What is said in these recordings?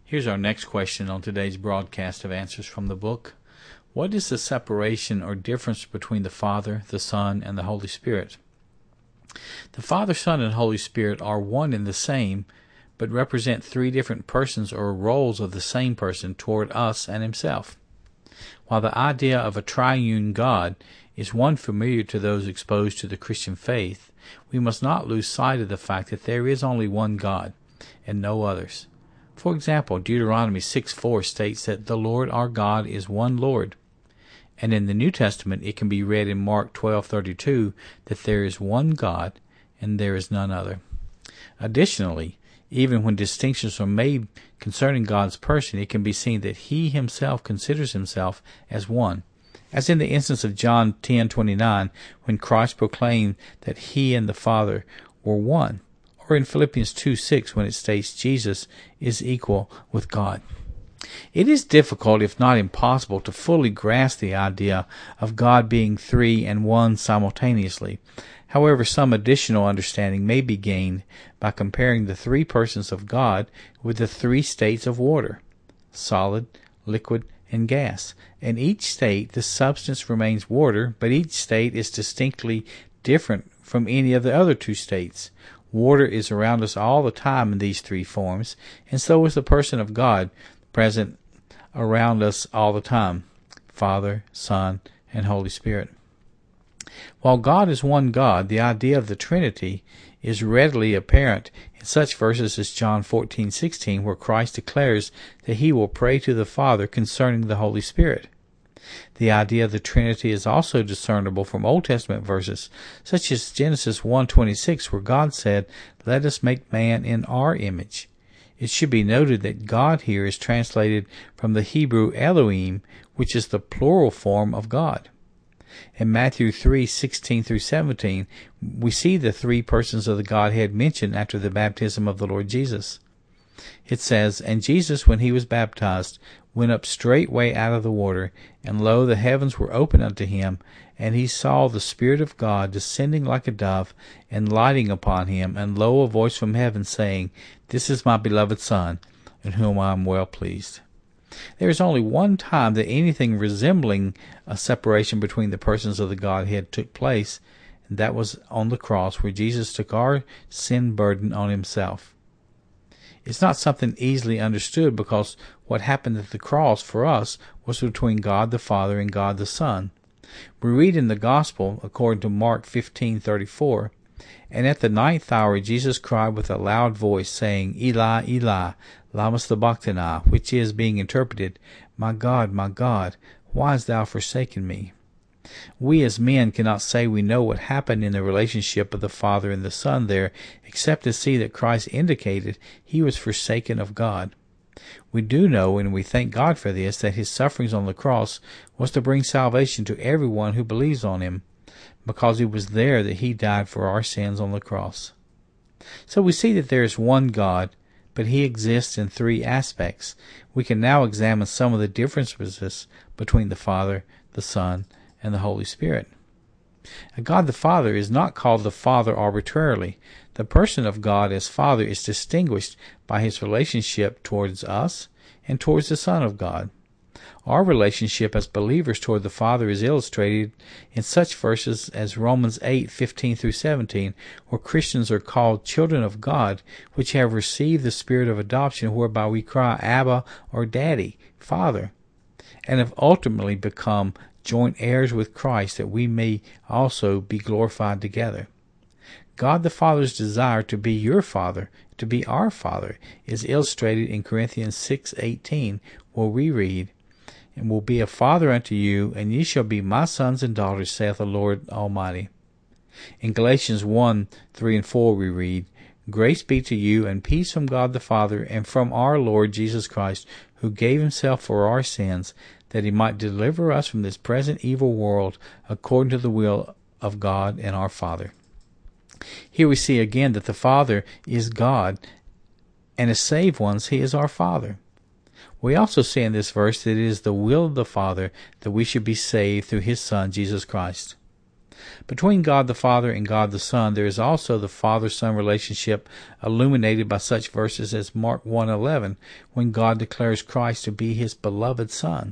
Here's our next question on today's broadcast of Answers from the Book. What is the separation or difference between the Father, the Son, and the Holy Spirit? The Father, Son, and Holy Spirit are one and the same, but represent three different persons or roles of the same person toward us and himself. While the idea of a triune God is one familiar to those exposed to the Christian faith, we must not lose sight of the fact that there is only one God, and no others. For example, Deuteronomy 6:4 states that the Lord our God is one Lord. And in the New Testament it can be read in Mark 12:32 that there is one God and there is none other. Additionally, even when distinctions are made concerning God's person, it can be seen that he himself considers himself as one. As in the instance of John 10:29, when Christ proclaimed that he and the Father were one, or in Philippians 2:6 when it states Jesus is equal with God. It is difficult, if not impossible, to fully grasp the idea of God being three and one simultaneously. However, some additional understanding may be gained by comparing the three persons of God with the three states of water: solid, liquid, and gas. In each state, the substance remains water, but each state is distinctly different from any of the other two states. Water is around us all the time in these three forms, and so is the person of God, present around us all the time: Father, Son, and Holy Spirit. While God is one God, the idea of the Trinity is readily apparent in such verses as John 14:16, where Christ declares that he will pray to the Father concerning the Holy Spirit. The idea of the Trinity is also discernible from Old Testament verses, such as Genesis 1:26, where God said, "Let us make man in our image." It should be noted that God here is translated from the Hebrew Elohim, which is the plural form of God. In Matthew 3:16-17, we see the three persons of the Godhead mentioned after the baptism of the Lord Jesus. It says, "And Jesus, when he was baptized, went up straightway out of the water, and lo, the heavens were opened unto him, and he saw the Spirit of God descending like a dove, and lighting upon him, and lo, a voice from heaven saying, This is my beloved Son, in whom I am well pleased." There is only one time that anything resembling a separation between the persons of the Godhead took place, and that was on the cross, where Jesus took our sin burden on himself. It's not something easily understood, because what happened at the cross for us was between God the Father and God the Son. We read in the Gospel, according to Mark 15:34, "And at the ninth hour Jesus cried with a loud voice, saying, Eli, Eli, lama sabachthani," which is, being interpreted, my God, why hast thou forsaken me?" We as men cannot say we know what happened in the relationship of the Father and the Son there, except to see that Christ indicated he was forsaken of God. We do know, and we thank God for this, that his sufferings on the cross was to bring salvation to everyone who believes on him, because it was there that he died for our sins on the cross. So we see that there is one God, but he exists in three aspects. We can now examine some of the differences between the Father, the Son, and the Holy Spirit. God the Father is not called the Father arbitrarily. The person of God as Father is distinguished by his relationship towards us and towards the Son of God. Our relationship as believers toward the Father is illustrated in such verses as Romans 8:15-17, where Christians are called children of God, which have received the Spirit of adoption, whereby we cry, Abba, or Daddy, Father, and have ultimately become joint heirs with Christ, that we may also be glorified together. God the Father's desire to be your Father, to be our Father, is illustrated in Corinthians 6:18, where we read, "And will be a father unto you, and ye shall be my sons and daughters, saith the Lord Almighty." In Galatians 1:3-4 we read, "Grace be to you, and peace from God the Father, and from our Lord Jesus Christ, who gave himself for our sins, that he might deliver us from this present evil world, according to the will of God and our Father." Here we see again that the Father is God, and as saved ones, he is our Father. We also see in this verse that it is the will of the Father that we should be saved through his Son, Jesus Christ. Between God the Father and God the Son, there is also the Father-Son relationship illuminated by such verses as Mark 1:11, when God declares Christ to be his beloved Son.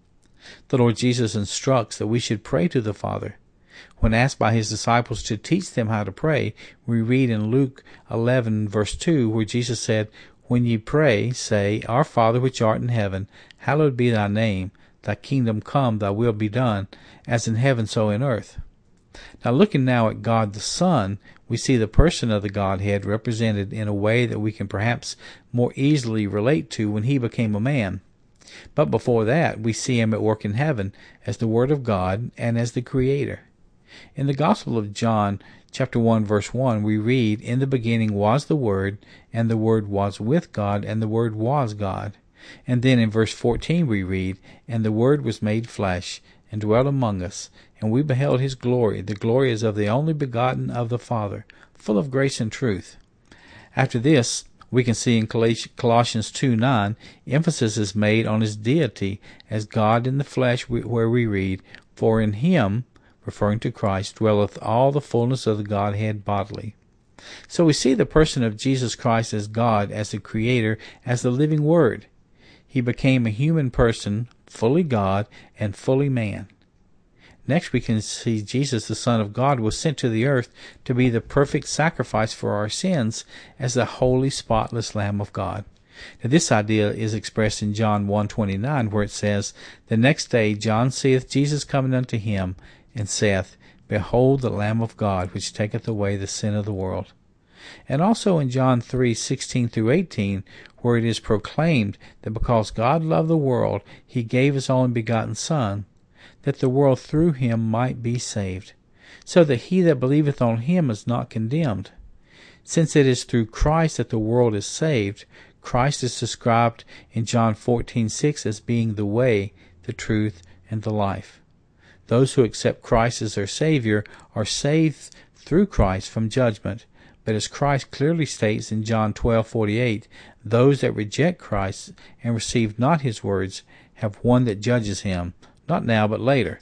The Lord Jesus instructs that we should pray to the Father. When asked by his disciples to teach them how to pray, we read in Luke 11, verse 2, where Jesus said, "When ye pray, say, Our Father which art in heaven, hallowed be thy name. Thy kingdom come, thy will be done, as in heaven so in earth." Now, looking now at God the Son, we see the person of the Godhead represented in a way that we can perhaps more easily relate to when he became a man. But before that, we see him at work in heaven as the Word of God and as the Creator. In the Gospel of John, chapter 1, verse 1, we read, "In the beginning was the Word, and the Word was with God, and the Word was God." And then in verse 14 we read, "And the Word was made flesh, and dwelt among us, and we beheld his glory. The glory is of the only begotten of the Father, full of grace and truth." After this, we can see in Colossians 2:9, emphasis is made on his deity as God in the flesh, where we read, "For in him," referring to Christ, "dwelleth all the fullness of the Godhead bodily." So we see the person of Jesus Christ as God, as the Creator, as the living Word. He became a human person, fully God and fully man. Next, we can see Jesus, the Son of God, was sent to the earth to be the perfect sacrifice for our sins as the holy, spotless Lamb of God. Now, this idea is expressed in John 1:29, where it says, "The next day John seeth Jesus coming unto him, and saith, Behold the Lamb of God, which taketh away the sin of the world." And also in John 3:16 through 18, where it is proclaimed that because God loved the world, he gave his only begotten Son, that the world through him might be saved, so that he that believeth on him is not condemned. Since it is through Christ that the world is saved, Christ is described in John 14:6 as being the way, the truth, and the life. Those who accept Christ as their Savior are saved through Christ from judgment. But as Christ clearly states in John 12:48, those that reject Christ and receive not his words have one that judges him, not now but later.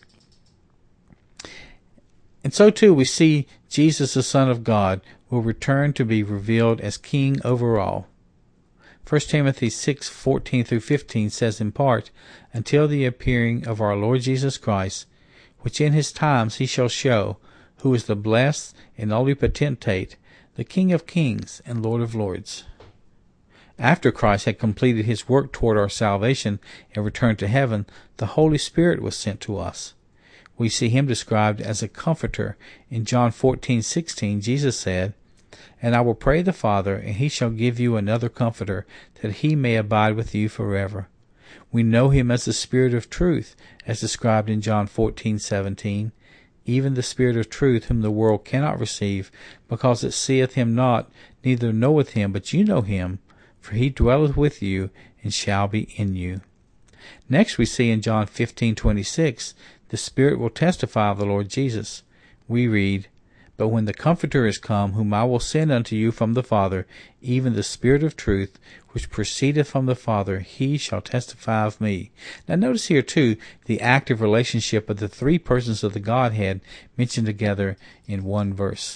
And so too we see Jesus, the Son of God, will return to be revealed as King over all. 1 Timothy 6:14 through 15 says in part, "Until the appearing of our Lord Jesus Christ, which in his times he shall show, who is the blessed and only potentate, the King of kings and Lord of lords." After Christ had completed his work toward our salvation and returned to heaven, the Holy Spirit was sent to us. We see him described as a comforter. In John 14:16, Jesus said, "And I will pray the Father, and he shall give you another comforter, that he may abide with you forever." We know him as the Spirit of truth, as described in John 14:17. "Even the Spirit of truth, whom the world cannot receive, because it seeth him not, neither knoweth him, but you know him, for he dwelleth with you, and shall be in you." Next we see in John 15:26, the Spirit will testify of the Lord Jesus. We read, "But when the Comforter is come, whom I will send unto you from the Father, even the Spirit of truth, which proceedeth from the Father, he shall testify of me." Now notice here too the active relationship of the three persons of the Godhead mentioned together in one verse.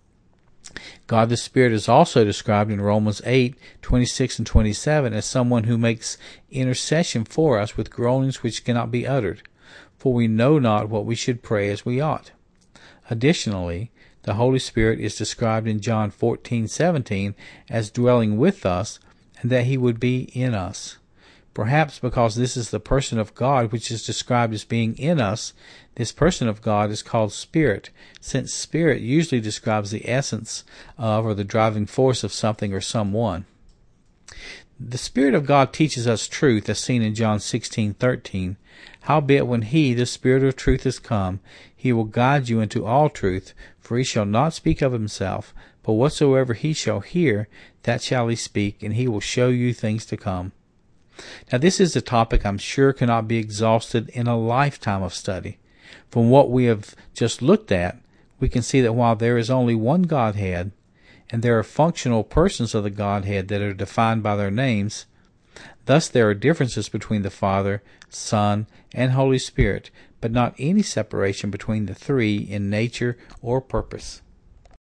God the Spirit is also described in Romans 8:26 and 27 as someone who makes intercession for us with groanings which cannot be uttered, for we know not what we should pray as we ought. Additionally, the Holy Spirit is described in John 14:17 as dwelling with us, and that he would be in us. Perhaps because this is the person of God which is described as being in us, this person of God is called Spirit, since Spirit usually describes the essence of or the driving force of something or someone. The Spirit of God teaches us truth, as seen in John 16:13. "Howbeit when he, the Spirit of truth, is come, he will guide you into all truth, for he shall not speak of himself, but whatsoever he shall hear, that shall he speak, and he will show you things to come." Now this is a topic I'm sure cannot be exhausted in a lifetime of study. From what we have just looked at, we can see that while there is only one Godhead, and there are functional persons of the Godhead that are defined by their names, Thus there are differences between the Father, Son, and Holy Spirit, but not any separation between the three in nature or purpose.